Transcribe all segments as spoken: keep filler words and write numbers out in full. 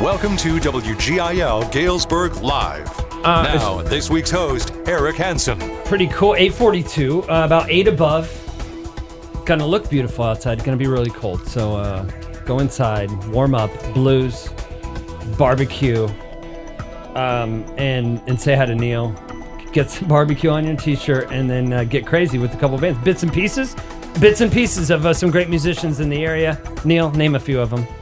Welcome to W G I L Galesburg Live. Uh, now, this week's host, Eric Hansen. Pretty cool. eight forty-two, uh, about eight above. Gonna look beautiful outside. Gonna be really cold. So uh, go inside, warm up, blues, barbecue, um, and and say hi to Neil. Get some barbecue on your t-shirt, and then uh, get crazy with a couple bands. Bits and pieces, bits and pieces of uh, some great musicians in the area. Neil, name a few of them.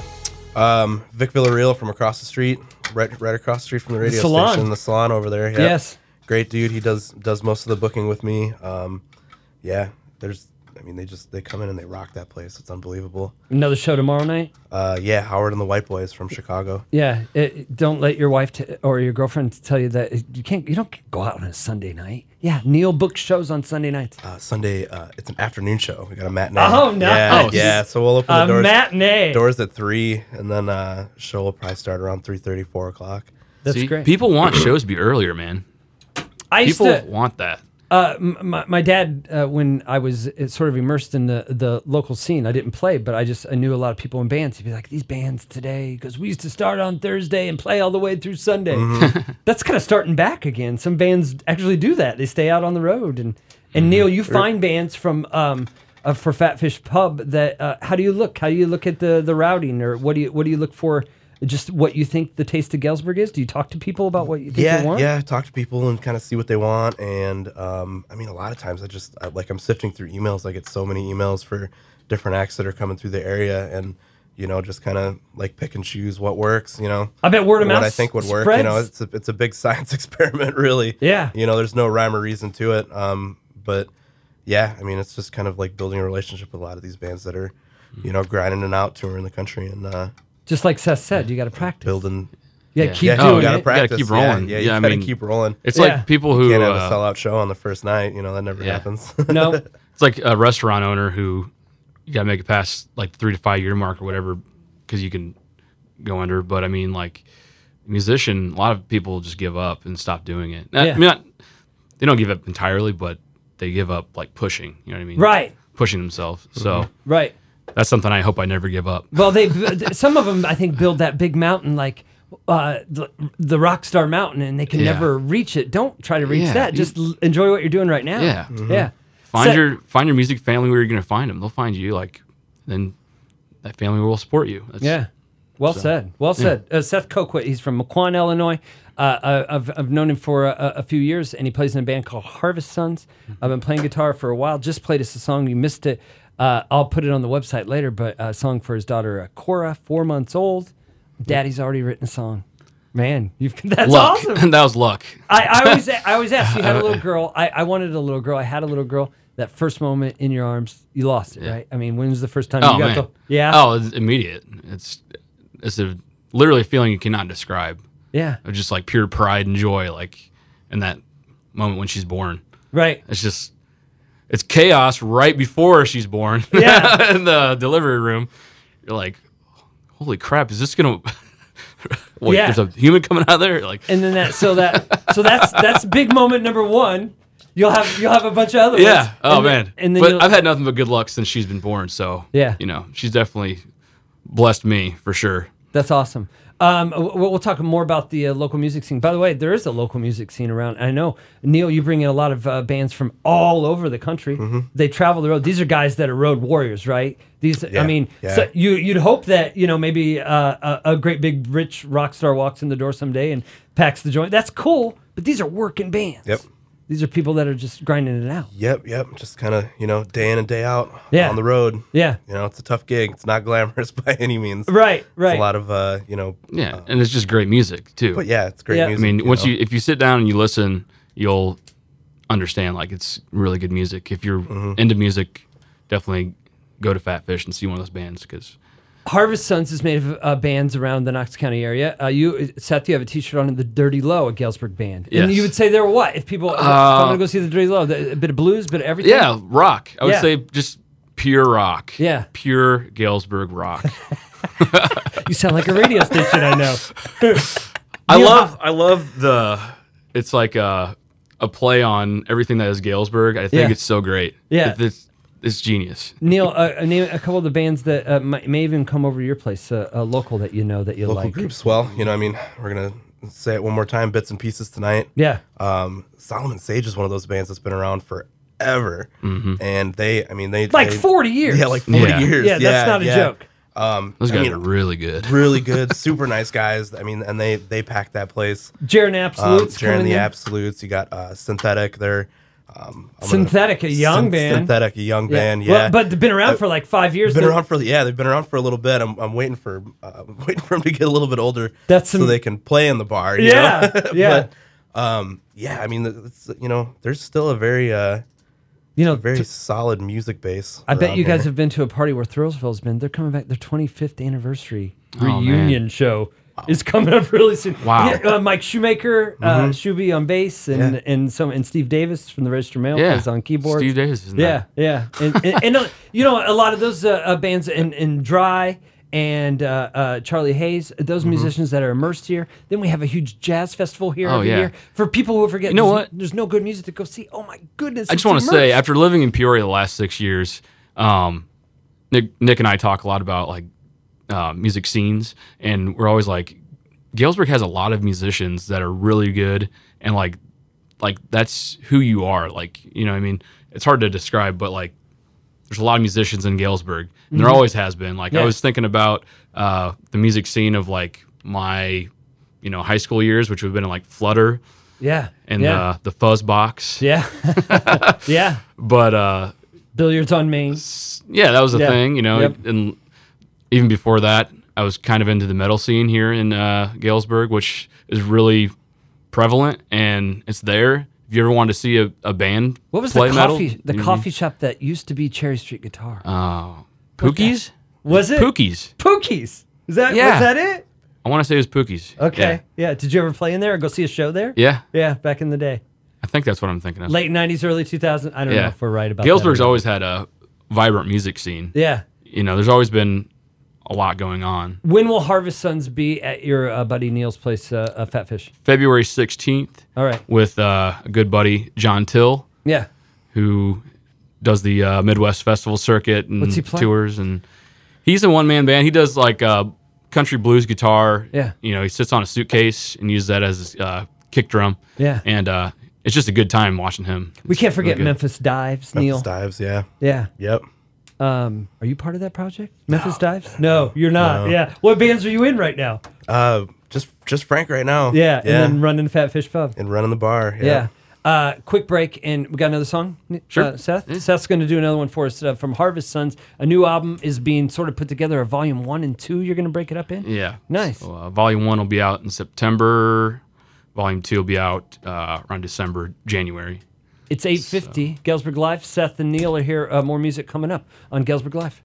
Um, Vic Villarreal from across the street, right, right across the street from the radio the salon. station, the salon over there. Yep. Yes, great dude. He does does most of the booking with me. Um, yeah, there's. I mean, they just they come in and they rock that place. It's unbelievable. Another show tomorrow night. Uh, yeah, Howard and the White Boys from Chicago. Yeah, it, don't let your wife t- or your girlfriend tell you that you can't. You don't go out on a Sunday night. Yeah, Neil books shows on Sunday nights. Uh, Sunday, uh, it's an afternoon show. We got a matinee. Oh, no. Yeah, Oh, yeah. So we'll open the a doors. matinee. Doors at three, and then uh, show will probably start around three thirty, four o'clock. That's See, great. People want shows to be earlier, man. I used People to, want that. Uh, my, my dad, uh, when I was uh, sort of immersed in the, the local scene, I didn't play, but I just I knew a lot of people in bands. He'd be like, these bands today, because we used to start on Thursday and play all the way through Sunday. Mm-hmm. That's kind of starting back again. Some bands actually do that. They stay out on the road. And, and Mm-hmm. Neil, you find bands from um, uh, for Fat Fish Pub that, uh, how do you look? How do you look at the, the routing, or what do you what do you look for? Just what you think the taste of Galesburg is? Do you talk to people about what you think yeah, they want? Yeah, talk to people and kind of see what they want. And um, I mean, a lot of times I just, I, like I'm sifting through emails. I get so many emails for different acts that are coming through the area, and, you know, just kind of like pick and choose what works, you know. I bet word of mouth What I think would work, spreads. you know, it's a, it's a big science experiment, really. Yeah. You know, there's no rhyme or reason to it. Um, but yeah, I mean, it's just kind of like building a relationship with a lot of these bands that are, you know, grinding it out, touring the country, and, uh, Just like Seth said, you got to practice. building. You got to Yeah. keep Yeah, doing you gotta it. practice. You gotta keep Yeah, rolling. Yeah, you Yeah, I gotta mean, keep rolling. It's Yeah. like people who Can't have a uh, sellout show on the first night. You know, that never Yeah. happens. No. it's like a restaurant owner who you got to make it past like the three to five year mark or whatever because you can go under. But I mean, like musician, a lot of people just give up and stop doing it. I Yeah. mean, not, they don't give up entirely, but they give up like pushing. You know what I mean? Right. Pushing themselves. So Right. that's something I hope I never give up. Well, they some of them I think build that big mountain like uh, the, the Rockstar Mountain, and they can Yeah. never reach it. Don't try to reach Yeah, that. you- Just l- enjoy what you're doing right now. Yeah. Yeah. Find So- your find your music family where you're going to find them. They'll find you. Like then that family will support you. That's, Yeah. Well So, said. Well said. Uh, Seth Coquit, he's from Mequon, Illinois. Uh, I- I've, I've known him for a, a few years, and he plays in a band called Harvest Sons. I've been playing guitar for a while. Just played us a song. You missed it. Uh, I'll put it on the website later, but a song for his daughter, uh, Cora, four months old. Daddy's already written a song. Man, you've, that's luck. awesome. That was luck. I, I always I always ask, you had a little girl. I, I wanted a little girl. I had a little girl. That first moment in your arms, you lost it, Yeah. right? I mean, when was the first time Oh you got man. to... Yeah? Oh, it's immediate. It's it's a literally a feeling you cannot describe. Yeah. Of just like pure pride and joy, like in that moment when she's born. Right. It's just it's chaos right before she's born. Yeah. In the delivery room, you're like, holy crap! Is this gonna? Wait, Yeah. there's a human coming out of there. Like, And then that, so that, so that's that's big moment number one. You'll have you'll have a bunch of other yeah. ones. Oh And then- man. and then but you'll- I've had nothing but good luck since she's been born. So Yeah. you know, she's definitely blessed me for sure. That's awesome. Um, we'll, we'll talk more about the uh, local music scene. By the way, there is a local music scene around. I know, Neil, you bring in a lot of uh, bands from all over the country. Mm-hmm. They travel the road. These are guys that are road warriors, right? These, I Yeah, mean, yeah. so you, you'd hope that, you know, maybe uh, a, a great big rich rock star walks in the door someday and packs the joint. That's cool, but these are working bands. Yep. These are people that are just grinding it out. Yep, yep. Just kind of, you know, day in and day out Yeah. on the road. Yeah. You know, it's a tough gig. It's not glamorous by any means. Right, right. It's a lot of, uh, you know. Yeah, uh, and it's just great music too. but yeah, it's great Yeah. I music. I mean, once know. you if you sit down and you listen, you'll understand like it's really good music. If you're Mm-hmm. into music, definitely go to Fat Fish and see one of those bands because Harvest Sons is made of uh, bands around the Knox County area. Uh, you, Seth, you have a T-shirt on the Dirty Low, a Galesburg band. And Yes. you would say they're what? If people, if I'm going to go see the Dirty Low, the, a bit of blues, a bit of everything? yeah, rock. I would Yeah. say just pure rock. Yeah. pure Galesburg rock. You sound like a radio station, I know. I Yeah. love I love the it's like a a play on everything that is Galesburg. I think Yeah. it's so great. Yeah. If it's it's genius. Neil, uh, name a couple of the bands that uh, might, may even come over to your place, uh, uh, local that you know that you Local like. groups. Well, you know, I mean, we're gonna say it one more time. Bits and Pieces tonight. Yeah. Um, Solomon Sage is one of those bands that's been around forever, mm-hmm. and they, I mean, they Like they, forty years. Yeah, like forty Yeah. years. Yeah, that's not a yeah. joke. Um, Those I guys mean, are really good. really good, super nice guys. I mean, and they they packed that place. Jaron Um, Absolutes Jaron coming the in. Absolutes. You got uh, Synthetic. They're um, I'm Synthetic, a young Syn- band. Synthetic, a young Yeah. band. Yeah, Well, but they've been around Uh, for like five years. been They- around for yeah, they've been around for a little bit. I'm, I'm waiting for uh, I'm waiting for them to get a little bit older, That's so some- they can play in the bar. You Yeah, know? yeah. But, um, yeah. I mean, it's, you know, there's still a very uh, You know, very t- solid music base. I bet around you guys here. have been to a party where Thrillsville's been. They're coming back. Their twenty-fifth anniversary Oh, reunion man. show is coming up really soon. Wow. Yeah, uh, Mike Shoemaker, uh, Shuby on bass, and Yeah. and some and Steve Davis from the Register Mail Yeah, plays on keyboard. Steve Davis is in Yeah, that. yeah, and, and, and uh, you know a lot of those uh, uh, bands in, in Dry and uh, uh, Charlie Hayes, those Mm-hmm. musicians that are immersed here. Then we have a huge jazz festival here Oh, every yeah. year for people who forget. You know there's, what? There's no good music to go see. Oh my goodness! I just it's want to say, immersed. after living in Peoria the last six years, um, Nick, Nick and I talk a lot about like uh, music scenes, and we're always like, Galesburg has a lot of musicians that are really good, and like, like that's who you are. Like, you know, what I mean, it's hard to describe, but like, there's a lot of musicians in Galesburg, and there always has been. Like, Yeah. I was thinking about uh, the music scene of like my, you know, high school years, which would have been like Flutter yeah, and yeah. uh, the Fuzz Box, Yeah. yeah. but. uh Billiards on Main. Yeah, that was a Yeah. thing, you know. Yep. And even before that, I was kind of into the metal scene here in uh, Galesburg, which is really prevalent and it's there. If you ever wanted to see a, a band What was play the metal, coffee the mhm. coffee shop that used to be Cherry Street Guitar? Uh, Pookie's? was it? Pookie's. Pookie's. Is that Yeah. was that it? I want to say it was Pookie's. Okay. Yeah. Did you ever play in there or go see a show there? Yeah. yeah, Yeah, back in the day. I think that's what I'm thinking of. Late nineties, early two thousands. I don't know yeah. if we're right about Galesburg's that. or not. always had a vibrant music scene. Yeah. You know, there's always been a lot going on. When will Harvest Sons be at your uh, buddy Neil's place, uh, uh, Fat Fish? February sixteenth All right. with uh, a good buddy, John Till, Yeah. who does the uh, Midwest Festival circuit and What's he play? tours, and he's a one man band. He does like uh, country blues guitar. Yeah. you know, he sits on a suitcase and uses that as his uh, kick drum. Yeah. and uh, it's just a good time watching him. We It's can't forget really good. Memphis Dives, Neil. Memphis Dives. Yeah. Yeah. Yep. Um, are you part of that project? Memphis Dives? No, you're not. No. Yeah. What bands are you in right now? Uh, just just Frank right now. Yeah. Yeah. And then running Fat Fish Pub. and running the bar. Yeah. Yeah. Uh, quick break, and we got another song. Sure. Uh, Seth. Seth's going to do another one for us uh, from Harvest Sons. A new album is being sort of put together. A volume one and two. You're going to break it up in. Yeah, Nice. So, uh, volume one will be out in September. Volume two will be out uh, around December, January. It's eight fifty. Galesburg Live. Seth and Neil are here. Uh, more music coming up on Galesburg Live.